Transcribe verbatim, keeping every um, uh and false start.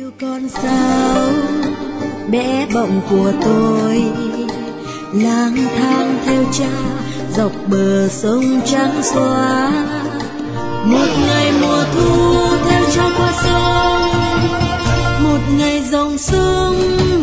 yêu con sao bé bỏng của tôi lang thang theo cha dọc bờ sông trắng xóa. Một ngày mùa thu theo cha qua sông, một ngày dòng sông